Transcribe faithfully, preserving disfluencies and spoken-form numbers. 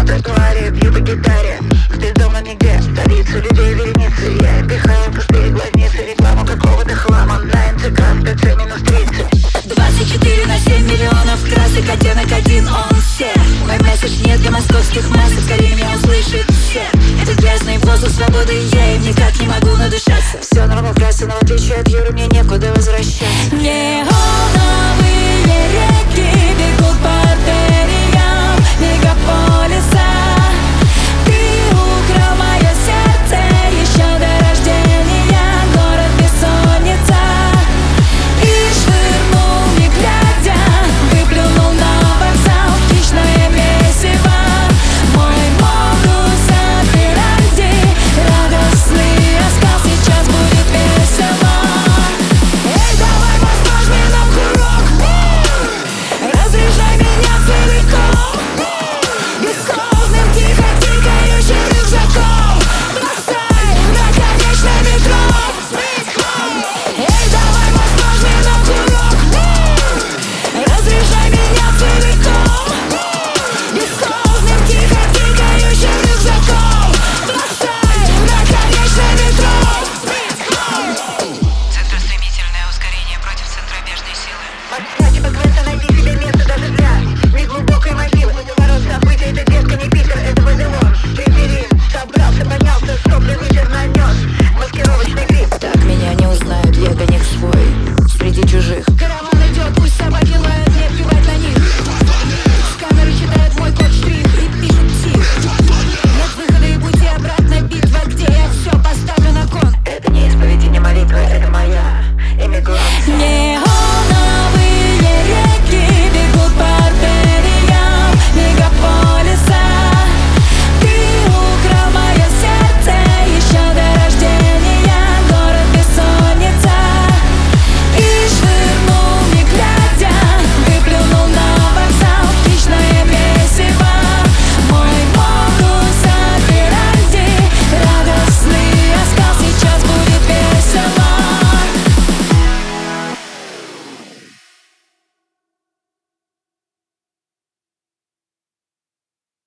на тротуаре, бью по гитаре. Ты дома нигде, столица людей вереницы. Я пихаю пустые глазницы, рекламу какого-то хлама на эн тэ ка в ТЦ минус тридцать. Двадцать четыре на семь миллионов красок, оттенок один, он все. Мой месседж не для московских масок, скорее меня услышит все. Этот грязный воздух свободы